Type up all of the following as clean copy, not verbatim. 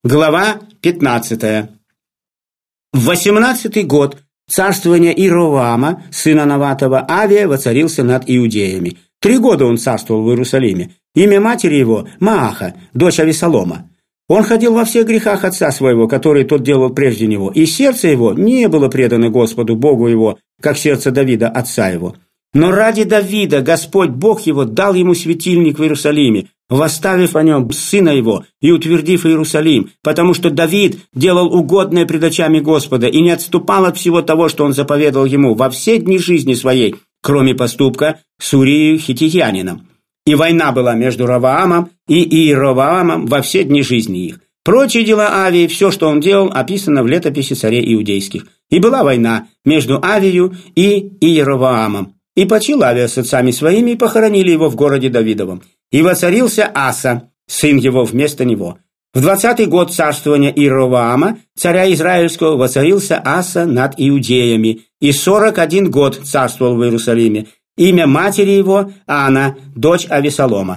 Глава 15. В 18-й год царствования Иеровоама, сына Наватова, Авия воцарился над иудеями. 3 года он царствовал в Иерусалиме. Имя матери его – Мааха, дочь Авесолома. Он ходил во всех грехах отца своего, которые тот делал прежде него, и сердце его не было предано Господу, Богу его, как сердце Давида, отца его. Но ради Давида Господь Бог его дал ему светильник в Иерусалиме, восставив о нем сына его и утвердив Иерусалим, потому что Давид делал угодное пред очами Господа и не отступал от всего того, что он заповедал ему во все дни жизни своей, кроме поступка с Урией хиттиянином. И война была между Ровоамом и Иеровоамом во все дни жизни их. Прочие дела Авии, все, что он делал, описано в летописи царей иудейских. И была война между Авией и Иеровоамом. И почил Авия с отцами своими, и похоронили его в городе Давидовом. И воцарился Аса, сын его, вместо него. В 20-й год царствования Иеровоама, царя Израильского, воцарился Аса над иудеями, и 41 год царствовал в Иерусалиме. Имя матери его – Анна, дочь Авесолома.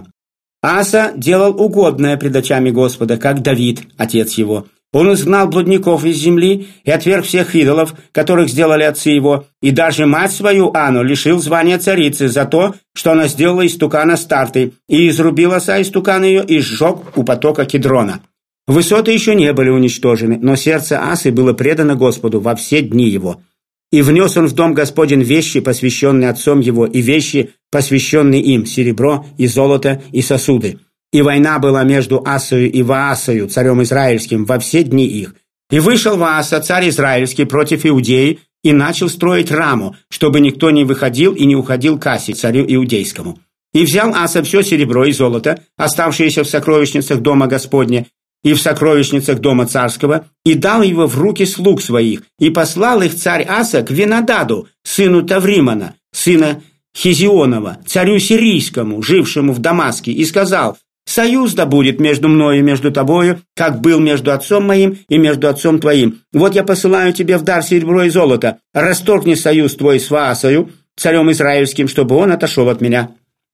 Аса делал угодное пред очами Господа, как Давид, отец его. Он изгнал блудников из земли и отверг всех идолов, которых сделали отцы его, и даже мать свою Анну лишил звания царицы за то, что она сделала истукана Старты, и изрубил Аса истукан ее и сжег у потока Кедрона. Высоты еще не были уничтожены, но сердце Асы было предано Господу во все дни его. И внес он в дом Господень вещи, посвященные отцом его, и вещи, посвященные им, серебро и золото и сосуды. И война была между Асою и Ваасою, царем израильским, во все дни их. И вышел Вааса, царь израильский, против Иудеи, и начал строить Раму, чтобы никто не выходил и не уходил к Асе, царю иудейскому. И взял Аса все серебро и золото, оставшиеся в сокровищницах дома Господня, и в сокровищницах дома царского, и дал его в руки слуг своих, и послал их царь Аса к Винодаду, сыну Тавримона, сына Хизионова, царю сирийскому, жившему в Дамаске, и сказал: «Союз да будет между мною и между тобою, как был между отцом моим и между отцом твоим. Вот я посылаю тебе в дар серебро и золото. Расторгни союз твой с Ваасою, царем израильским, чтобы он отошел от меня».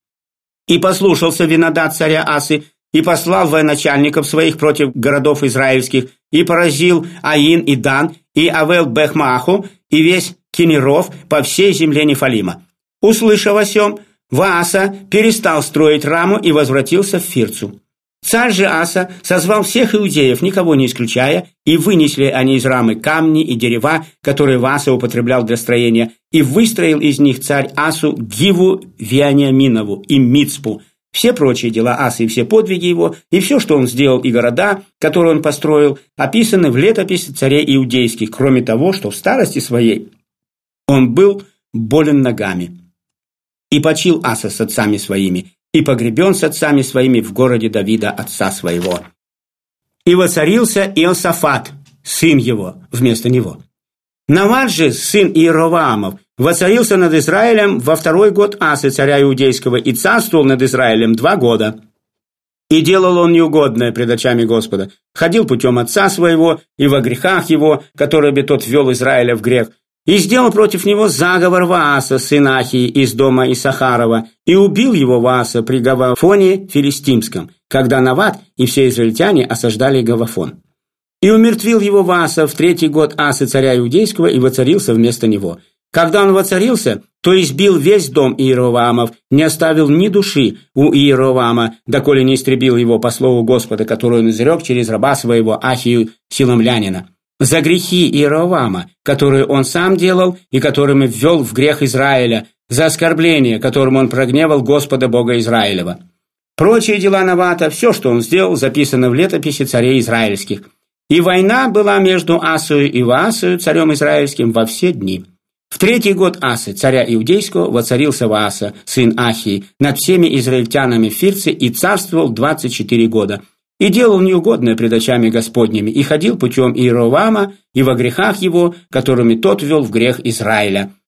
И послушался Винодад царя Асы, и послал военачальников своих против городов израильских, и поразил Аин и Дан, и Авел-Бехмаху, и весь Кенеров по всей земле Нефалима. Услышав о сем, Вааса перестал строить Раму и возвратился в Фирцу. Царь же Аса созвал всех иудеев, никого не исключая, и вынесли они из Рамы камни и дерева, которые Вааса употреблял для строения, и выстроил из них царь Асу Гиву Вениаминову и Мицпу. Все прочие дела Асы и все подвиги его, и все, что он сделал, и города, которые он построил, описаны в летописи царей иудейских, кроме того, что в старости своей он был болен ногами. И почил Аса с отцами своими, и погребен с отцами своими в городе Давида, отца своего. И воцарился Иосафат, сын его, вместо него. Нават же, сын Иеровоамов, воцарился над Израилем во 2-й год Асы, царя иудейского, и царствовал над Израилем 2 года. И делал он неугодное пред очами Господа, ходил путем отца своего и во грехах его, которыми тот ввел Израиля в грех, и сделал против него заговор Вааса, сын Ахии, из дома Исахарова, и убил его Вааса при Гавафоне филистимском, когда Нават и все израильтяне осаждали Гавафон. И умертвил его Вааса в 3-й год Асы, царя иудейского, и воцарился вместо него. Когда он воцарился, то избил весь дом Иеровоамов, не оставил ни души у Иеровоама, доколе не истребил его по слову Господа, которое он изрек через раба своего Ахию Силомлянина. За грехи Иеровоама, которые он сам делал и которыми ввел в грех Израиля, за оскорбление, которым он прогневал Господа Бога Израилева. Прочие дела Навата, все, что он сделал, записано в летописи царей израильских. И война была между Асою и Ваасою, царем израильским, во все дни. В 3-й год Асы, царя иудейского, воцарился Вааса, сын Ахии, над всеми израильтянами в Фирце и царствовал 24 года. И делал неугодное пред очами Господними, и ходил путем Иеровоама и во грехах его, которыми тот ввел в грех Израиля.